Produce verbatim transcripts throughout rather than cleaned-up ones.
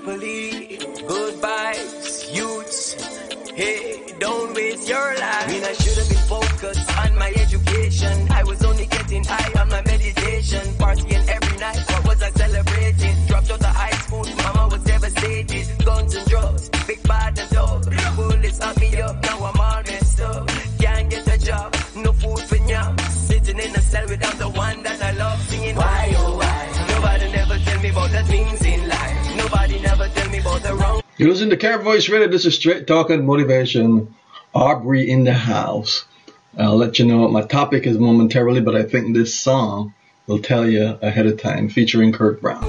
carefully. Good vibes, youths. Hey, don't waste your life. I mean, I should have been focused on my education. I was only getting high on my meditation. Partying every night, what was I celebrating? Dropped out of high school, mama was devastated. Guns and drugs, big bad and dope. Bullets knock me up, now I'm all messed up. Can't get a job, no food for nyam. Sitting in a cell without the one that I love. Singing why, oh why? Nobody never tell me about the things in life. Nobody never tell me about the wrong. You're listening to Carib Voice Radio. This is Straight Talking Motivation. Aubrey in the house. I'll let you know what my topic is momentarily, but I think this song will tell you ahead of time, featuring Kirk Brown.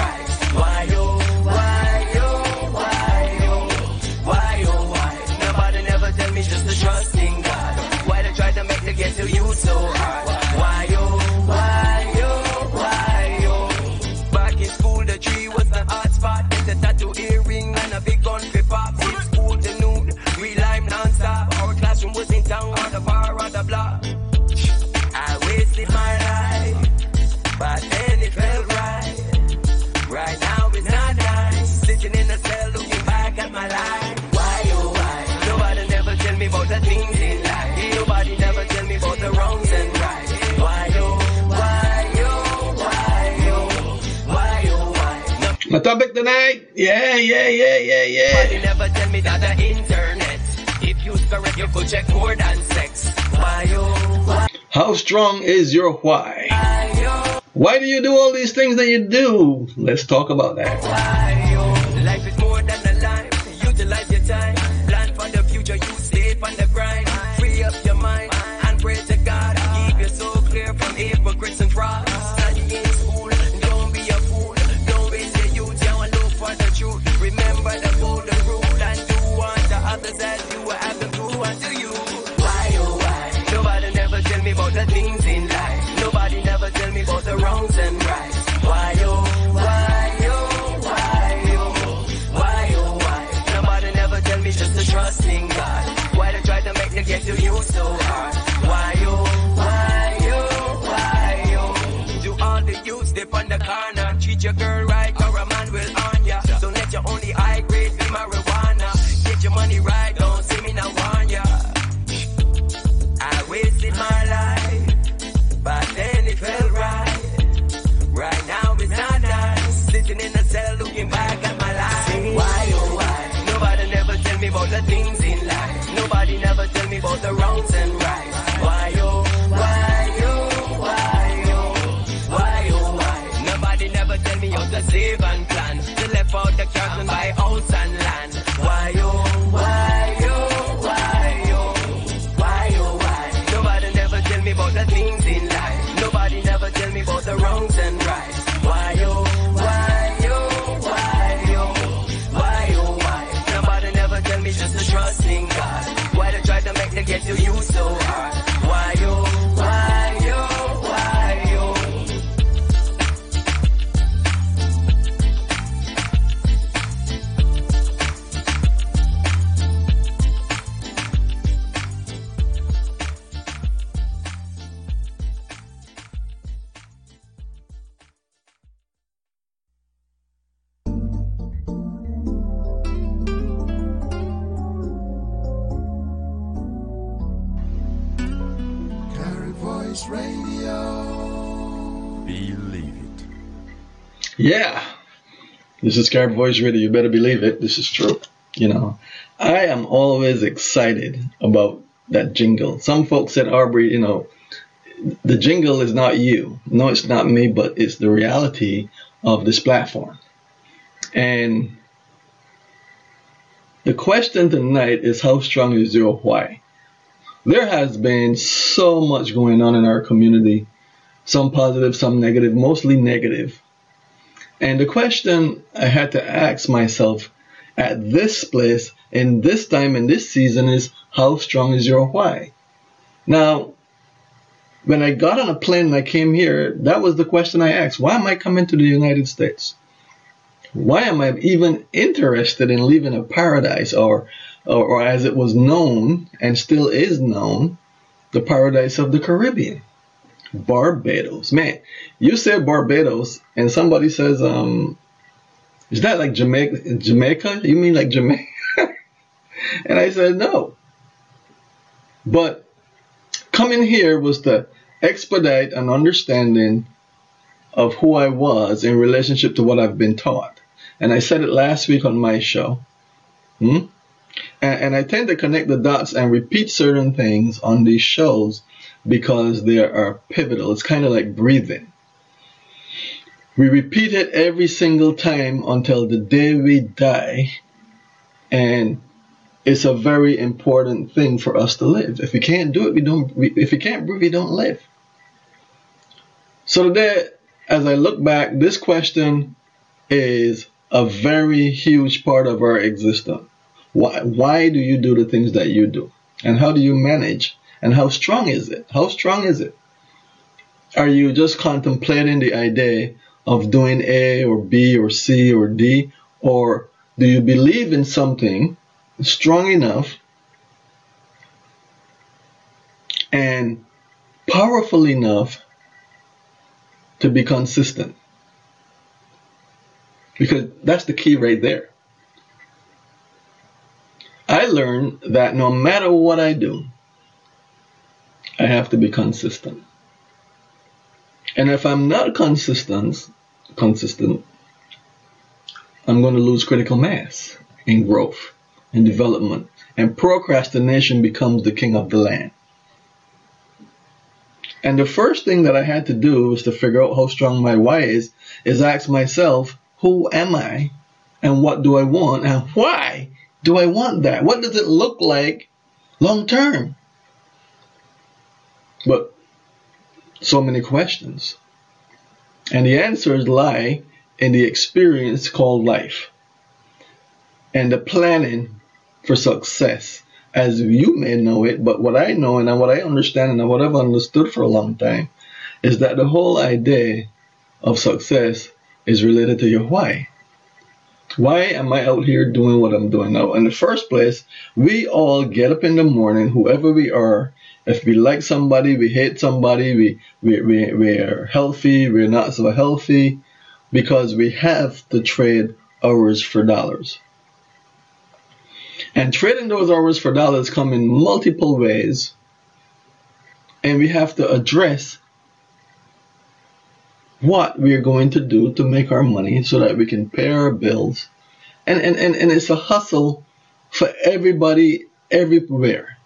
My topic tonight, yeah, yeah, yeah, yeah, yeah. But never tell me that the internet, if you correct, you could check more than sex. Why, oh, why? How strong is your why? Why, oh? Why do you do all these things that you do? Let's talk about that. Why, oh? Life is more than a life. Utilize your time. Plan for the future. You stay on the grind. Free up your mind and pray to God. Keep your soul clear from hypocrites and frauds. Study in school. Don't be a fool. Don't waste your youth. You want to look for the truth. Remember the golden rule and do unto others as you will have them do unto you. Why, oh why? Nobody never tell me about the things in life. Nobody never tell me about the wrongs and rights. Why, oh why, oh why, oh why, oh why? Nobody never tell me just to trust in God. Why they try to make me get to you so hard? Why, oh why, oh why, oh? Do all the youths dip on the corner? Treat your girl right or a man will on ya. Don't let your only high grade be marijuana. Get your money right, don't see me now on ya. I wasted my life, but then it felt right. Right now it's not nice. Sitting in a cell looking back at my life. Why, oh why? Nobody never tell me about the things in life. Nobody never tell me about the wrongs and rights. Why, oh, why, oh, why, oh, why, oh, why? Nobody never tell me how to save and plan. To left out the cash and buy house and land. Why, oh, why, oh, why, oh, why, oh, why? Nobody never tell me about the things in life. Nobody never tell me about the wrongs and rights. Why, oh, why, oh, why, oh, why, oh, why? Nobody never tell me just to trust in God. Why they try to make me get to you so hard? Why, oh, why, oh, why, oh? Yeah, this is Carib Voice Radio. You better believe it. This is true. You know, I am always excited about that jingle. Some folks said, Aubrey, you know, the jingle is not you. No, it's not me, but it's the reality of this platform. And the question tonight is, how strong is your why? There has been so much going on in our community, some positive, some negative, mostly negative. And the question I had to ask myself at this place, in this time, in this season is, how strong is your why? Now, when I got on a plane and I came here, that was the question I asked. Why am I coming to the United States? Why am I even interested in living a paradise, or, or, or as it was known and still is known, the paradise of the Caribbean? Barbados. Man, you say Barbados and somebody says, um, is that like Jamaica? Jamaica? You mean like Jamaica? And I said, no. But coming here was to expedite an understanding of who I was in relationship to what I've been taught. And I said it last week on my show. Hmm? And, and I tend to connect the dots and repeat certain things on these shows because they are pivotal. It's kind of like breathing. We repeat it every single time until the day we die. And it's a very important thing for us to live. If we can't do it, we don't. We, if we can't breathe, we don't live. So today, as I look back, this question is a very huge part of our existence. Why, why do you do the things that you do? And how do you manage? And how strong is it? How strong is it? Are you just contemplating the idea of doing A or B or C or D? Or do you believe in something strong enough and powerful enough to be consistent? Because that's the key right there. I learned that no matter what I do, I have to be consistent. And if I'm not consistent, consistent, I'm going to lose critical mass in growth and development. And procrastination becomes the king of the land. And the first thing that I had to do was to figure out how strong my why is, is ask myself, who am I? And what do I want? And why do I want that? What does it look like long term? But so many questions. And the answers lie in the experience called life and the planning for success, as you may know it. But what I know and what I understand and what I've understood for a long time is that the whole idea of success is related to your why. Why am I out here doing what I'm doing now? In the first place, we all get up in the morning, whoever we are. If we like somebody, we hate somebody, we, we, we, we're healthy, we're not so healthy, because we have to trade hours for dollars. And trading those hours for dollars come in multiple ways. And we have to address what we are going to do to make our money so that we can pay our bills. And, and, and, and it's a hustle for everybody, everywhere.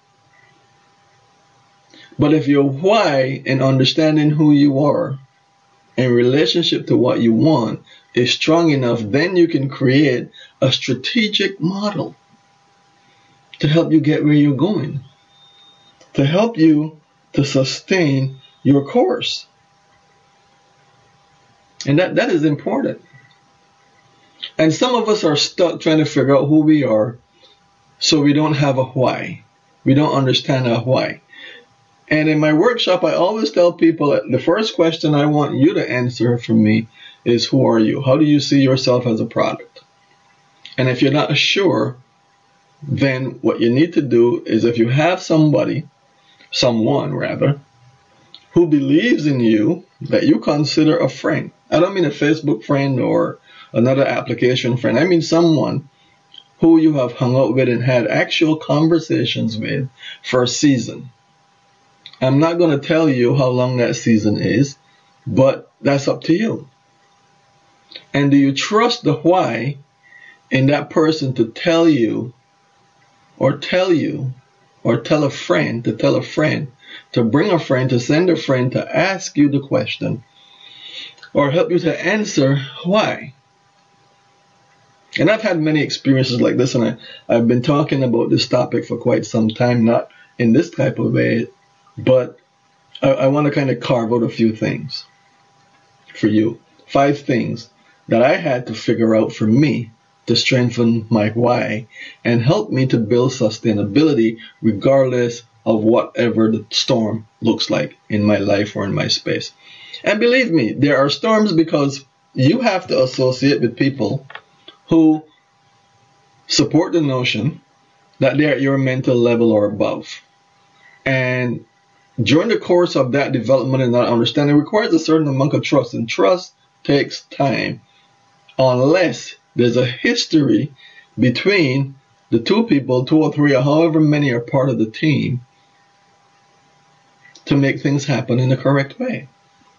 But if your why and understanding who you are in relationship to what you want is strong enough, then you can create a strategic model to help you get where you're going, to help you to sustain your course. And that, that is important. And some of us are stuck trying to figure out who we are, so we don't have a why. We don't understand our why. And in my workshop, I always tell people that the first question I want you to answer for me is, who are you? How do you see yourself as a product? And if you're not sure, then what you need to do is, if you have somebody, someone rather, who believes in you, that you consider a friend. I don't mean a Facebook friend or another application friend. I mean someone who you have hung out with and had actual conversations with for a season. I'm not going to tell you how long that season is, but that's up to you. And do you trust the why in that person to tell you, or tell you, or tell a friend, to tell a friend, to bring a friend, to send a friend to ask you the question, or help you to answer why? And I've had many experiences like this, and I, I've been talking about this topic for quite some time, not in this type of way, but I, I want to kind of carve out a few things for you. Five things that I had to figure out for me to strengthen my why and help me to build sustainability regardless of whatever the storm looks like in my life or in my space. And believe me, there are storms because you have to associate with people who support the notion that they're at your mental level or above. And during the course of that development and that understanding requires a certain amount of trust, and trust takes time unless there's a history between the two people, two or three, or however many are part of the team, to make things happen in the correct way.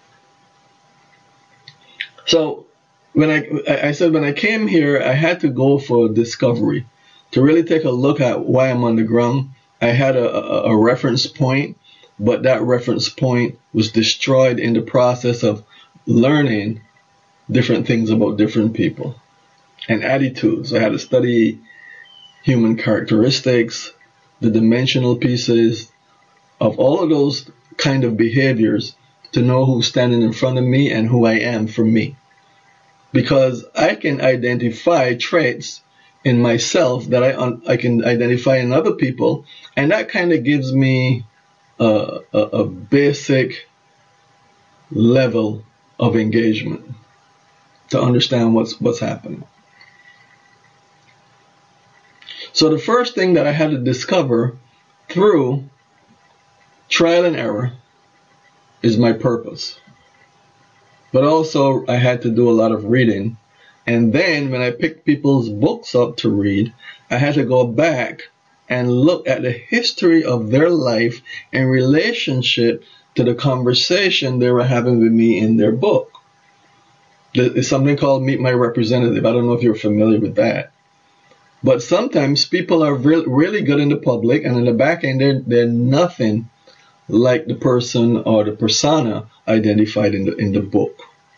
So when I, I said when I came here, I had to go for discovery, to really take a look at why I'm on the ground. I had a, a, a reference point, but that reference point was destroyed in the process of learning different things about different people and attitudes. I had to study human characteristics, the dimensional pieces of all of those kind of behaviors, to know who's standing in front of me and who I am for me. Because I can identify traits in myself that I un- I can identify in other people, and that kind of gives me a, a, a basic level of engagement to understand what's what's happening. So the first thing that I had to discover through trial and error is my purpose. But also I had to do a lot of reading. And then when I picked people's books up to read, I had to go back and look at the history of their life in relationship to the conversation they were having with me in their book. There's something called Meet My Representative. I don't know if you're familiar with that. But sometimes people are re- really good in the public, and in the back end, they're, they're nothing like the person or the persona identified in the, in the book.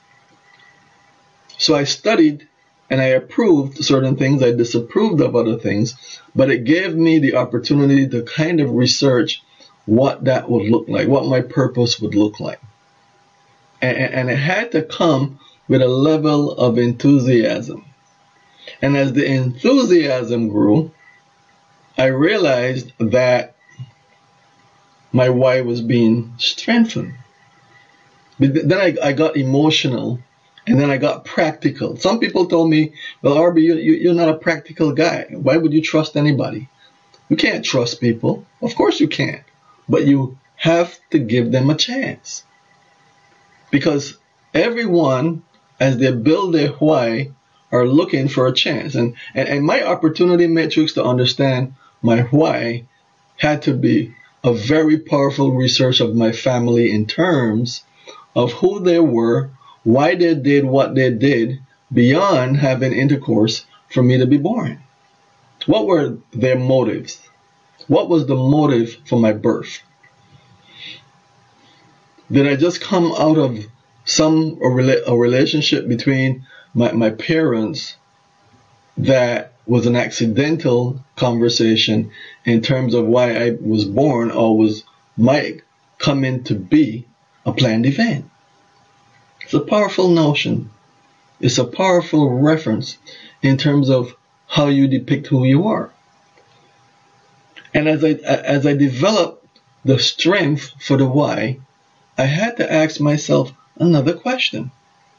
So I studied and I approved certain things, I disapproved of other things, but it gave me the opportunity to kind of research what that would look like, what my purpose would look like. And, and it had to come with a level of enthusiasm. And as the enthusiasm grew, I realized that my why was being strengthened. But then I, I got emotional, and then I got practical. Some people told me, well, R B, you, you, you're not a practical guy. Why would you trust anybody? You can't trust people. Of course you can't. But you have to give them a chance. Because everyone, as they build their why, are looking for a chance. And, and, and my opportunity matrix to understand my why had to be a very powerful research of my family in terms of who they were, why they did what they did, beyond having intercourse for me to be born. What were their motives? What was the motive for my birth? Did I just come out of some a, rela- a relationship between my, my parents that was an accidental conversation in terms of why I was born, or was might come in to be a planned event? It's a powerful notion. It's a powerful reference in terms of how you depict who you are. And as I as I developed the strength for the why, I had to ask myself another question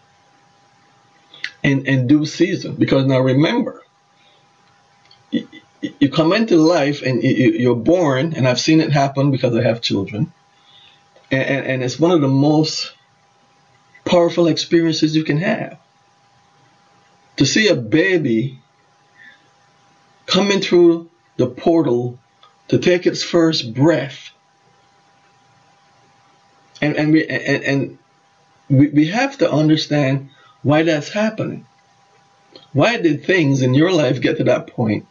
in, in due season. Because now remember, you, you come into life and you, you're born, and I've seen it happen because I have children, and, and, and it's one of the most powerful experiences you can have. To see a baby coming through the portal to take its first breath. And and we and, and we, we have to understand why that's happening. Why did things in your life get to that point?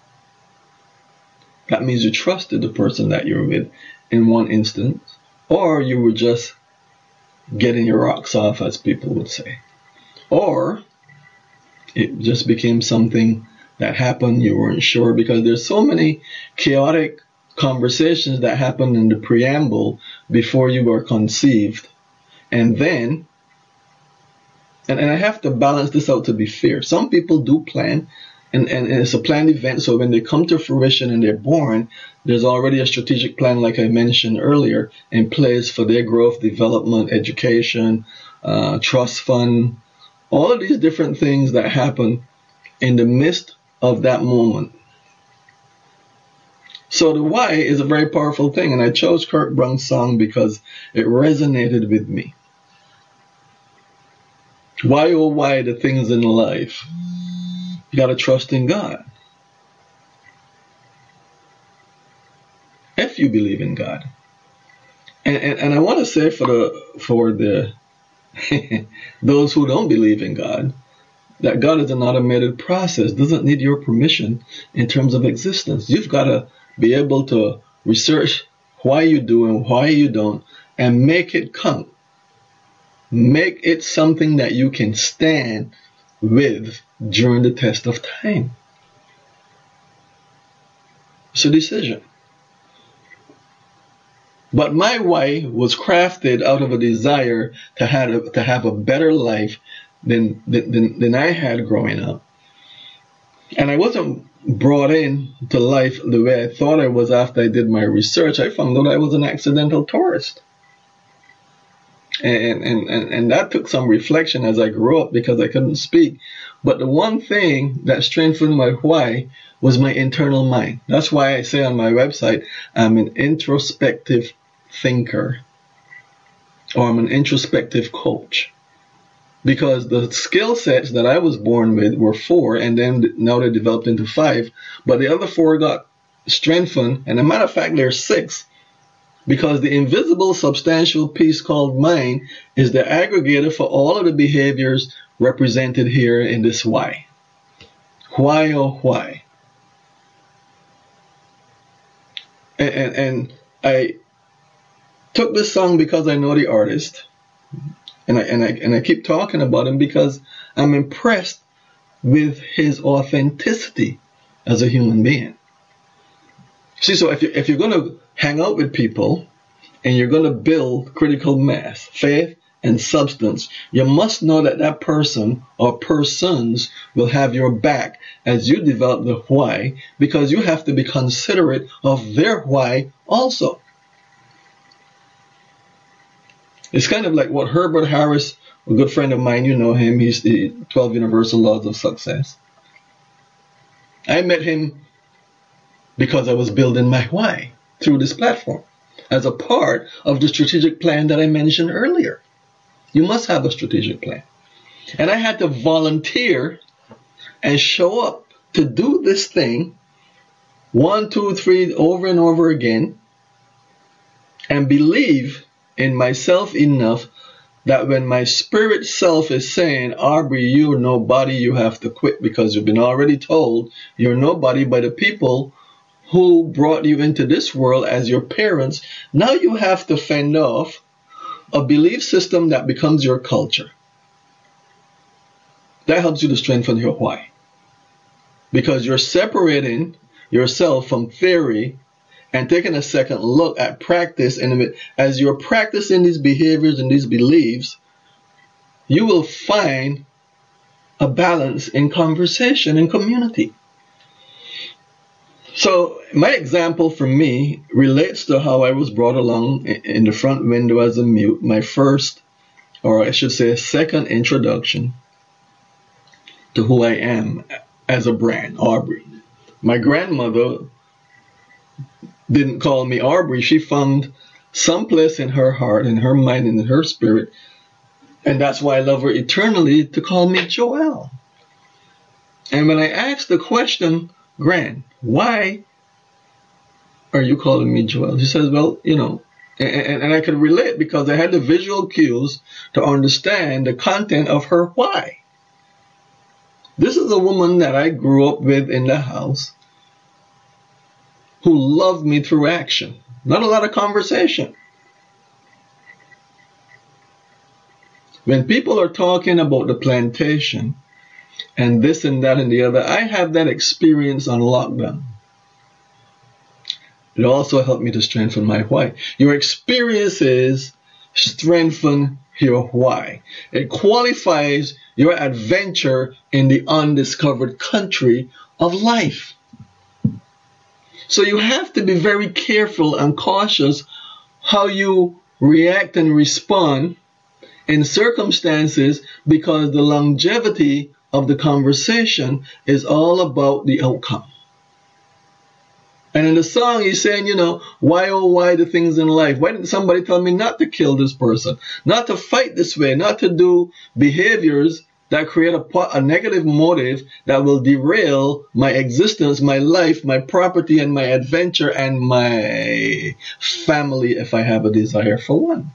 That means you trusted the person that you're with in one instance, or you were just getting your rocks off, as people would say. Or it just became something that happened, you weren't sure, because there's so many chaotic conversations that happened in the preamble before you were conceived. And then, and, and I have to balance this out to be fair. Some people do plan, and, and, and it's a planned event, so when they come to fruition and they're born, there's already a strategic plan, like I mentioned earlier, in place for their growth, development, education, uh, trust fund, all of these different things that happen in the midst of that moment. So the why is a very powerful thing, and I chose Kirk Brown's song because it resonated with me. Why, oh why, the things in life You got to trust in God. If you believe in God. And, and, and I want to say for the for the those who don't believe in God, that God is an automated process, doesn't need your permission in terms of existence. You've got to be able to research why you do and why you don't, and make it count. Make it something that you can stand with during the test of time. It's a decision. But my why was crafted out of a desire to have a, to have a better life than, than than I had growing up. And I wasn't brought in to life the way I thought I was after I did my research. I found out I was an accidental tourist. And, and, and, and that took some reflection as I grew up because I couldn't speak. But the one thing that strengthened my why was my internal mind. That's why I say on my website, I'm an introspective thinker, or I'm an introspective coach. Because the skill sets that I was born with were four, and then now they developed into five. But the other four got strengthened, and as a matter of fact, there's six. Because the invisible substantial piece called mind is the aggregator for all of the behaviors represented here in this why. Why, oh why? And, and, and I took this song because I know the artist. And I, and, I, and I keep talking about him because I'm impressed with his authenticity as a human being. See, so if, you, if you're going to hang out with people and you're going to build critical mass, faith, and substance, you must know that that person or persons will have your back as you develop the why, because you have to be considerate of their why also. It's kind of like what Herbert Harris, a good friend of mine, you know him, he's the twelve Universal Laws of Success. I met him because I was building my why through this platform as a part of the strategic plan that I mentioned earlier. You must have a strategic plan. And I had to volunteer and show up to do this thing one, two, three, over and over again, and believe in myself enough that when my spirit self is saying, Aubrey, you're nobody, you have to quit because you've been already told you're nobody by the people who brought you into this world as your parents, now you have to fend off a belief system that becomes your culture. That helps you to strengthen your why. Because you're separating yourself from theory and taking a second look at practice. And as you're practicing these behaviors and these beliefs, you will find a balance in conversation and community. So my example for me relates to how I was brought along in the front window as a mute, my first, or I should say second introduction to who I am as a brand, Aubrey. My grandmother didn't call me Aubrey. She found someplace in her heart, in her mind, and in her spirit, and that's why I love her eternally, to call me Joel. And when I asked the question, Gran, why are you calling me Joel? She says, well, you know, and, and I could relate because I had the visual cues to understand the content of her why. This is a woman that I grew up with in the house who loved me through action, not a lot of conversation. When people are talking about the plantation and this and that and the other, I have that experience on lockdown. It also helped me to strengthen my why. Your experiences strengthen your why. It qualifies your adventure in the undiscovered country of life. So you have to be very careful and cautious how you react and respond in circumstances, because the longevity of the conversation is all about the outcome. And in the song, he's saying, you know, why, oh, why the things in life? Why didn't somebody tell me not to kill this person, not to fight this way, not to do behaviors that create a, a negative motive that will derail my existence, my life, my property, and my adventure, and my family if I have a desire for one.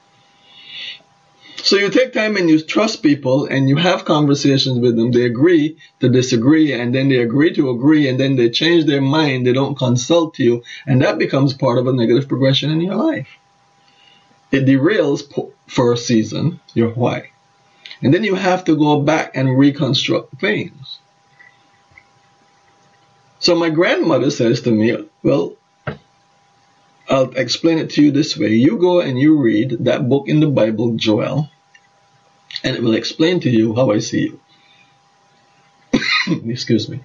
So you take time and you trust people and you have conversations with them. They agree to disagree, and then they agree to agree, and then they change their mind. They don't consult you, and that becomes part of a negative progression in your life. It derails for a season your why. And then you have to go back and reconstruct things. So my grandmother says to me, well, I'll explain it to you this way. You go and you read that book in the Bible, Joel, and it will explain to you how I see you. Excuse me.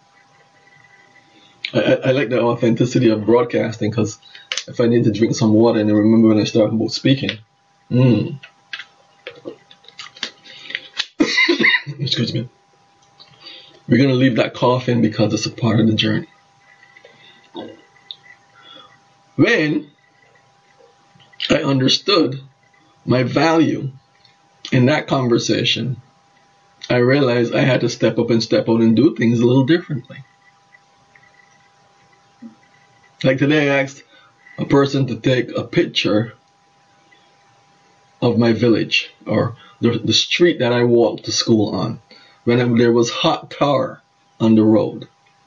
I, I like the authenticity of broadcasting, because if I need to drink some water and remember when I start about speaking. Mm. Excuse me. We're going to leave that cough in because it's a part of the journey. When I understood my value in that conversation, I realized I had to step up and step out and do things a little differently. Like today, I asked a person to take a picture of my village, or the, the street that I walked to school on, when it, there was hot tar on the road,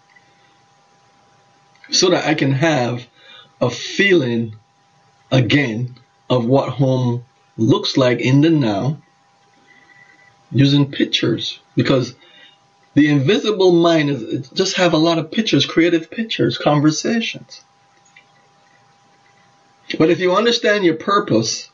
so that I can have a feeling again of what home looks like in the now, using pictures. Because the invisible mind is just have a lot of pictures, creative pictures, conversations. But if you understand your purpose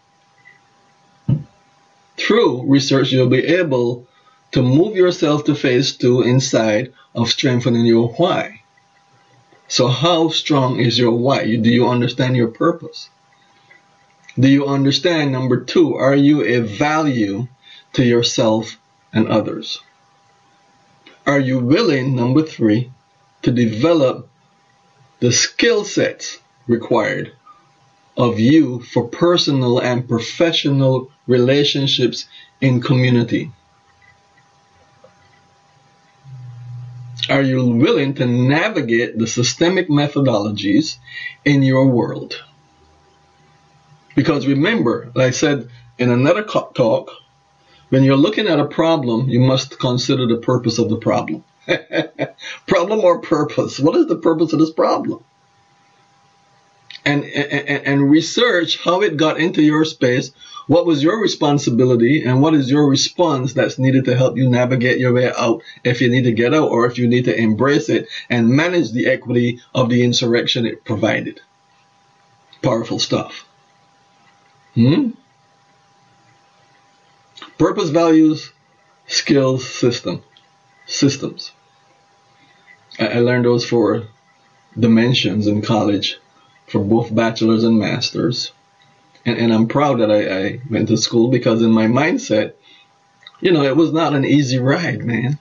through research, you'll be able to move yourself to phase two inside of strengthening your why. So how strong is your why? Do you understand your purpose? Do you understand, number two, are you a value to yourself and others? Are you willing, number three, to develop the skill sets required of you for personal and professional relationships in community? Are you willing to navigate the systemic methodologies in your world? Because remember, like I said in another talk, when you're looking at a problem, you must consider the purpose of the problem. Problem or purpose? What is the purpose of this problem? And, and, and research how it got into your space, what was your responsibility, and what is your response that's needed to help you navigate your way out if you need to get out, or if you need to embrace it and manage the equity of the insurrection it provided. Powerful stuff. Hmm? Purpose, values, skills, system, systems. I, I learned those four dimensions in college for both bachelor's and master's. And, and I'm proud that I, I went to school, because in my mindset, you know, it was not an easy ride, man.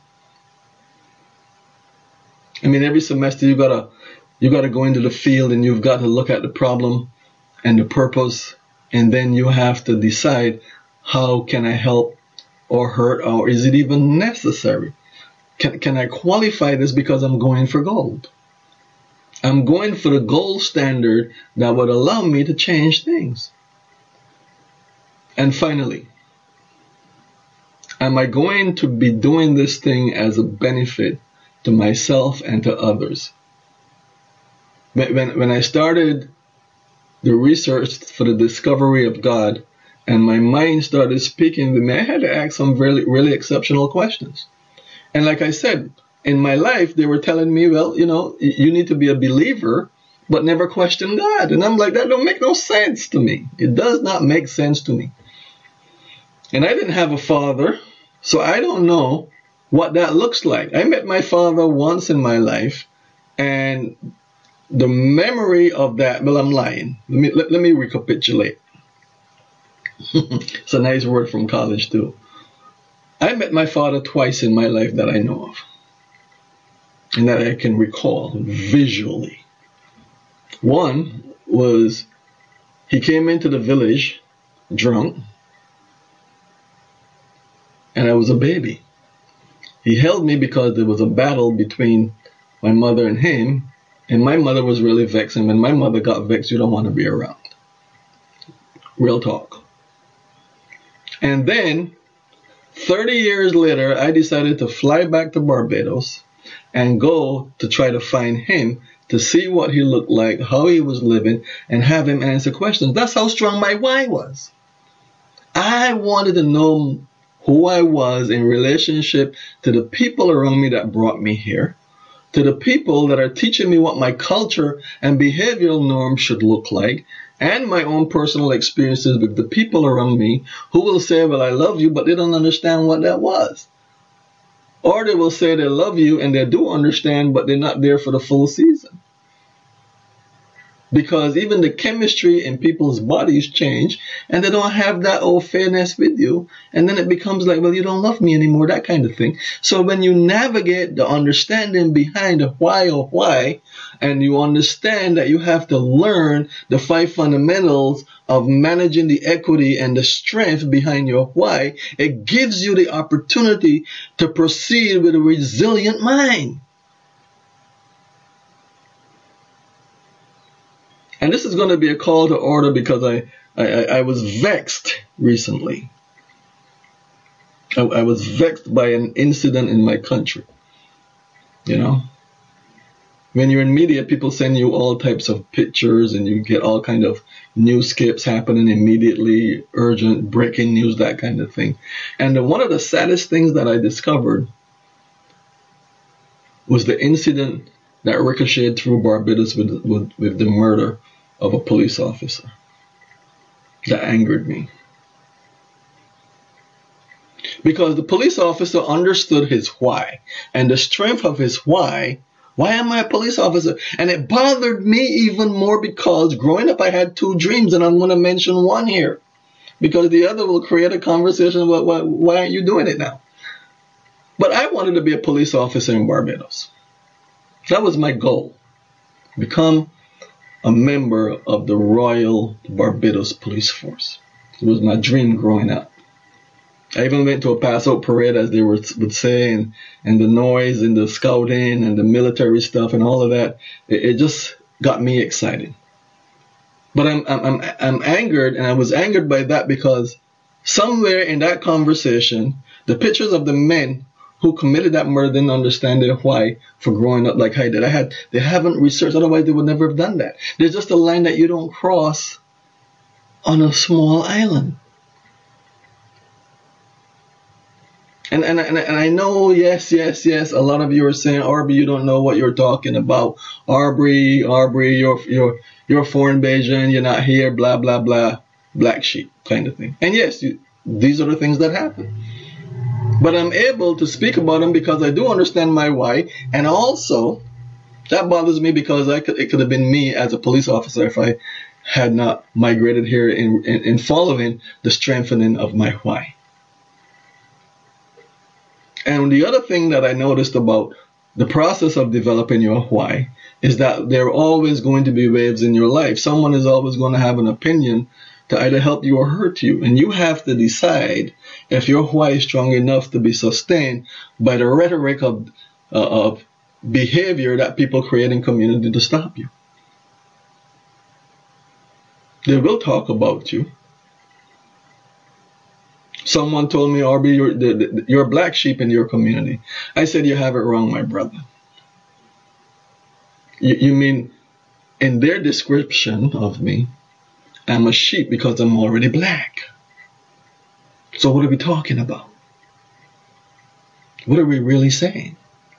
I mean, every semester you gotta you gotta go into the field and you've got to look at the problem and the purpose, and then you have to decide, how can I help or hurt, or is it even necessary? Can can I qualify this because I'm going for gold? I'm going for the gold standard that would allow me to change things. And finally, am I going to be doing this thing as a benefit to myself and to others? When, when I started the research for the discovery of God, and my mind started speaking to me, I had to ask some really, really exceptional questions. And like I said, in my life, they were telling me, well, you know, you need to be a believer, but never question God. And I'm like, that don't make no sense to me. It does not make sense to me. And I didn't have a father, so I don't know what that looks like. I met my father once in my life, and the memory of that, well, I'm lying. Let me, let, let me recapitulate. It's a nice word from college, too. I met my father twice in my life that I know of, and that I can recall visually. One was, he came into the village drunk, and I was a baby. He held me because there was a battle between my mother and him, and my mother was really vexed, and when my mother got vexed, you don't want to be around. Real talk. And then, thirty years later, I decided to fly back to Barbados and go to try to find him, to see what he looked like, how he was living, and have him answer questions. That's how strong my why was. I wanted to know who I was in relationship to the people around me that brought me here, to the people that are teaching me what my culture and behavioral norms should look like, and my own personal experiences with the people around me who will say, well, I love you, but they don't understand what that was. Or they will say they love you and they do understand, but they're not there for the full season. Because even the chemistry in people's bodies change, and they don't have that old fairness with you. And then it becomes like, well, you don't love me anymore, that kind of thing. So when you navigate the understanding behind the why or why, and you understand that you have to learn the five fundamentals of managing the equity and the strength behind your why, it gives you the opportunity to proceed with a resilient mind. And this is going to be a call to order because I, I, I was vexed recently. I, I was vexed by an incident in my country. You know, when you're in media, people send you all types of pictures and you get all kind of newscapes happening immediately, urgent, breaking news, that kind of thing. And one of the saddest things that I discovered was the incident that ricocheted through Barbados with, with, with the murder of a police officer. That angered me. Because the police officer understood his why, and the strength of his why. Why am I a police officer? And it bothered me even more because growing up I had two dreams, and I'm going to mention one here. Because the other will create a conversation about why, why aren't you doing it now? But I wanted to be a police officer in Barbados. That was my goal. Become a member of the Royal Barbados Police Force. It was my dream growing up. I even went to a pass-out parade, as they would say, and, and the noise and the scouting and the military stuff and all of that. It, it just got me excited. But I'm, I'm, I'm, I'm angered, and I was angered by that because somewhere in that conversation, the pictures of the men who committed that murder didn't understand their why for growing up like I did. I had, they haven't researched, otherwise they would never have done that. There's just a line that you don't cross on a small island. And, and, and, and I know, yes, yes, yes, a lot of you are saying, Aubrey, you don't know what you're talking about. Aubrey, Aubrey, you're, you're, you're foreign Bayesian, you're not here, blah, blah, blah, black sheep kind of thing. And yes, you, these are the things that happen. But I'm able to speak about them because I do understand my why. And also, that bothers me because I could, it could have been me as a police officer if I had not migrated here in, in, in following the strengthening of my why. And the other thing that I noticed about the process of developing your why is that there are always going to be waves in your life. Someone is always going to have an opinion to either help you or hurt you. And you have to decide if your why is strong enough to be sustained by the rhetoric of, uh, of behavior that people create in community to stop you. They will talk about you. Someone told me, Aubrey, you're, the, the, you're a black sheep in your community. I said, you have it wrong, my brother. You, you mean, in their description of me, I'm a sheep because I'm already black. So what are we talking about? What are we really saying?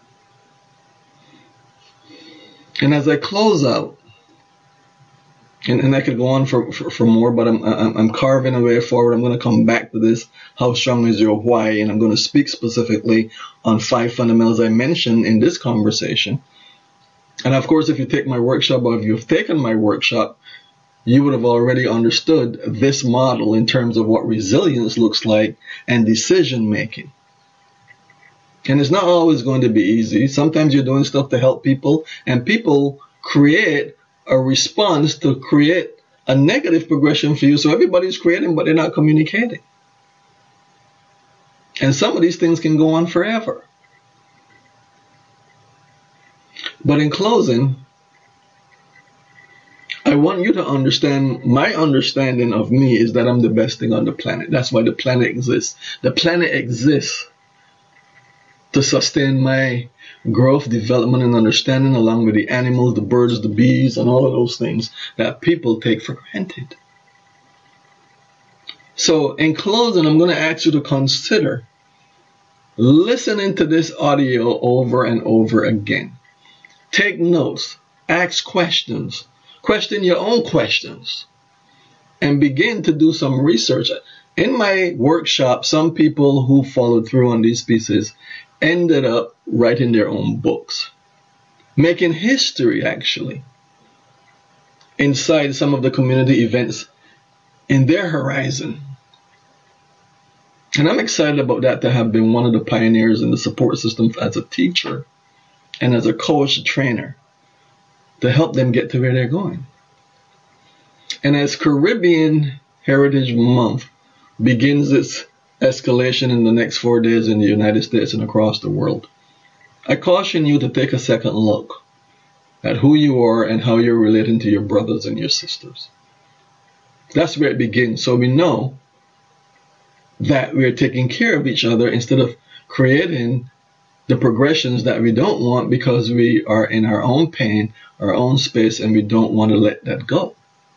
And as I close out, and, and I could go on for, for, for more, but I'm, I'm, I'm carving a way forward. I'm going to come back to this. How strong is your why? And I'm going to speak specifically on five fundamentals I mentioned in this conversation. And of course, if you take my workshop, or if you've taken my workshop, you would have already understood this model in terms of what resilience looks like and decision making. And it's not always going to be easy. Sometimes you're doing stuff to help people, and people create a response to create a negative progression for you. So everybody's creating, but they're not communicating. And some of these things can go on forever. But in closing, I want you to understand, my understanding of me is that I'm the best thing on the planet. That's why the planet exists. The planet exists to sustain my growth, development, and understanding, along with the animals, the birds, the bees, and all of those things that people take for granted. So in closing, I'm going to ask you to consider listening to this audio over and over again. Take notes, ask questions, question your own questions, and begin to do some research. In my workshop, some people who followed through on these pieces ended up writing their own books, making history actually inside some of the community events in their horizon. And I'm excited about that, to have been one of the pioneers in the support system as a teacher and as a coach, trainer, to help them get to where they're going. And as Caribbean Heritage Month begins its escalation in the next four days in the United States and across the world, I caution you to take a second look at who you are and how you're relating to your brothers and your sisters. That's where it begins. So we know that we're taking care of each other instead of creating the progressions that we don't want, because we are in our own pain, our own space, and we don't want to let that go.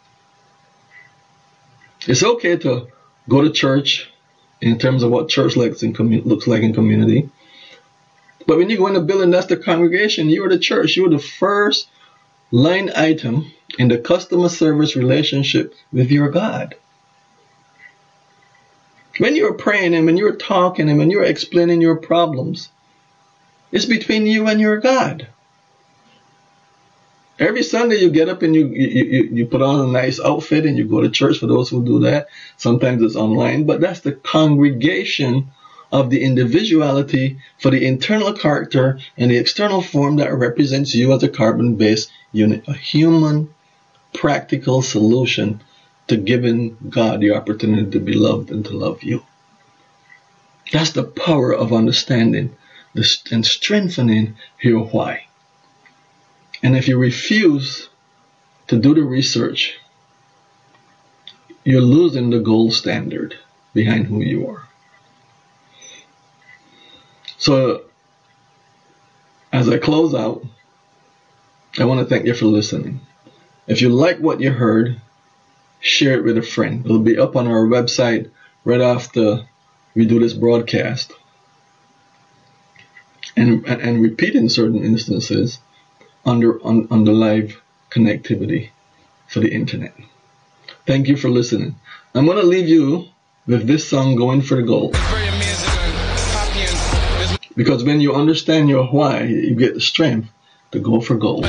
It's okay to go to church in terms of what church looks, in commu- looks like in community. But when you go in the building, that's the congregation. You are the church. You are the first line item in the customer service relationship with your God. When you're praying and when you're talking and when you're explaining your problems, it's between you and your God. Every Sunday you get up and you, you, you, you put on a nice outfit and you go to church, for those who do that. Sometimes it's online, but that's the congregation of the individuality for the internal character and the external form that represents you as a carbon-based unit, a human, practical solution to giving God the opportunity to be loved and to love you. That's the power of understanding and strengthening your why. And if you refuse to do the research, you're losing the gold standard behind who you are. So, as I close out, I want to thank you for listening. If you like what you heard, share it with a friend. It'll be up on our website right after we do this broadcast. And, and, and repeat in certain instances under on, on the live connectivity for the internet. Thank you for listening. I'm going to leave you with this song, Going for the Gold. Because when you understand your why, you get the strength to go for gold.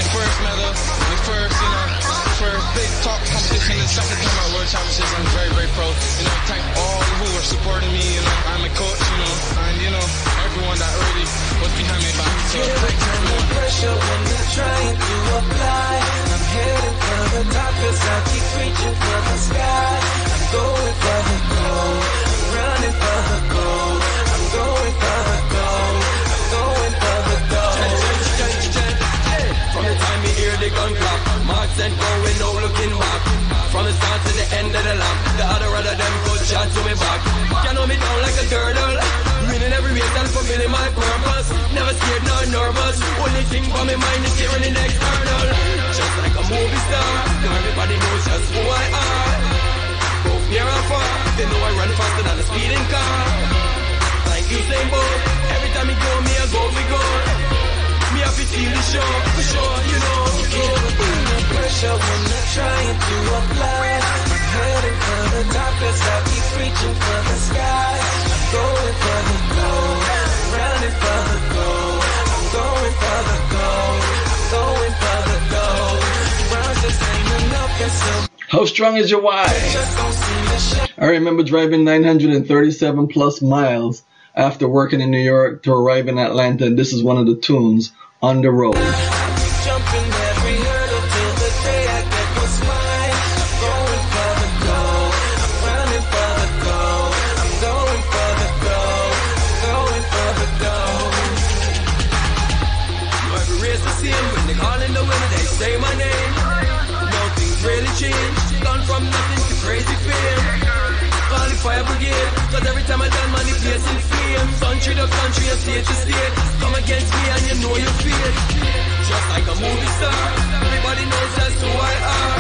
I'm very, very proud. You know, thank all who are supporting me. You know, I'm a coach, you know, and you know, everyone that really was behind me back. So thanks everyone. Pressure when you're trying to apply. I'm heading for the top, cause I keep reaching for the sky. I'm going for the gold. I'm running for the gold. I'm going for the gold. I'm going for the gold. From the time you hear the gun clap, marks and going, no looking back. From the start to the end of the lap, the other other them good shot to me back. Can hold me down like a girdle, winning every race and fulfilling my purpose. Never scared nor nervous, only thing for my mind is steering the external. Just like a movie star, now everybody knows just who I are. Both near and far, they know I run faster than a speeding car. Like Usain Bolt, every time you go me I go for gold. Me have to feel the show, for sure, you know. The pressure when you're trying to apply. I'm heading for the top, cause I keep reaching for the sky. I'm going for the gold, I'm running for the gold. I'm going for the gold, I'm going for the gold. Rounds just ain't enough, and so how strong is your why? I remember driving nine hundred thirty-seven plus miles after working in New York to arrive in Atlanta, and this is one of the tunes on the road. jumping every hurdle till the day I get what's mine. I'm going for the gold, I'm running for the gold. I'm going for the gold, I'm say my name. Now things really change. Gone from nothing to crazy fame. Call the fire brigade, cause every time I done man the place in flame. Country to country and state to state. Come against me and you know your fate. Just like a movie star, everybody knows that's who I are.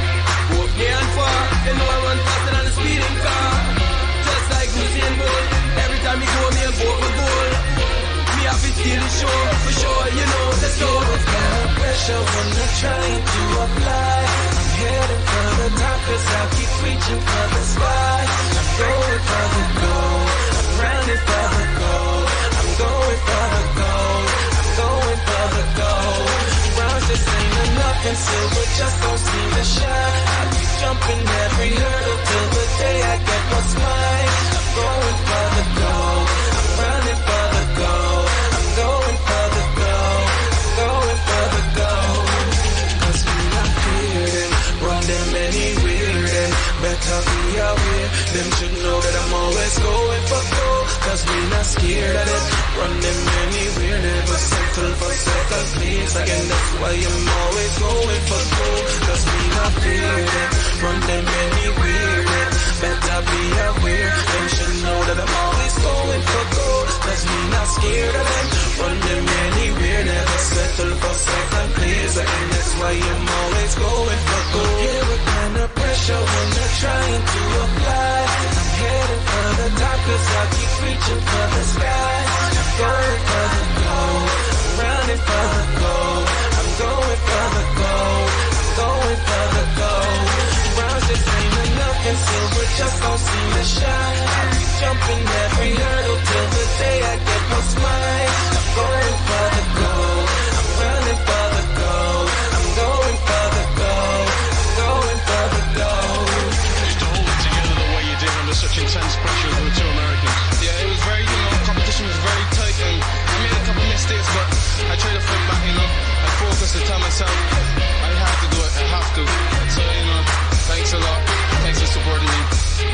Both near and far, they know I run faster than a speeding car. Just like Usain Bolt, every time you go me a go for goal. Me have to steal the show, for sure, you know, let's go. Got pressure when they're trying to apply. I'm heading for the top cause I keep reaching for the sky. I'm going for the gold, I'm running for the gold. I'm going for the gold, I'm going for the gold. Rounds just ain't enough and silver just don't seem to shine. I keep jumping every hurdle till the day I get what's mine. I'm going for the gold, I'm running for the gold. I'm going for the gold, I'm going for the gold. Cause we not fearing, run them anywhere and better be aware. Them should know that I'm always going for gold. Cause we not scared of it, run them anywhere. Never settle for second place again, that's why I'm always going for gold. Cause we not fearing, run them anywhere and better be aware. Them should know that I'm always going for gold. Cause we not scared of them, run them anywhere. Never settle for second place again, that's why I'm always going for gold. Yeah, what kind of pressure when they're trying to apply. I'm heading for the top cause I keep reaching for the sky. I'm going for the gold, I'm running for the gold. I'm going for the gold, I'm going for the gold. Rounds just ain't enough and silver just don't seem to shine. I keep jumping every hurdle till the day I get what's mine. I'm going for the gold, I'm running for the gold. I'm going for the gold, I'm going for the gold. Used to hold it together the way you did under such intense pressure with two Americans. Yeah, it was very, you know, competition was very tight and I made a couple mistakes, but I tried to fight back, you know. I focused to tell myself I have to do it, I have to. So, you know, thanks a lot. Thanks for supporting me.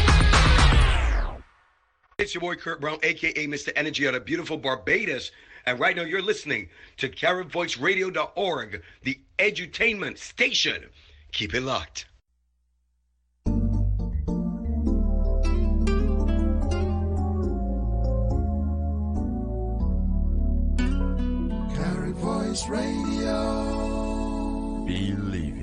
It's your boy Kurt Brown, aka Mister Energy, out of beautiful Barbados. And right now you're listening to Carib Voice Radio dot org, the edutainment station. Keep it locked. Carib Voice Radio. Believe it.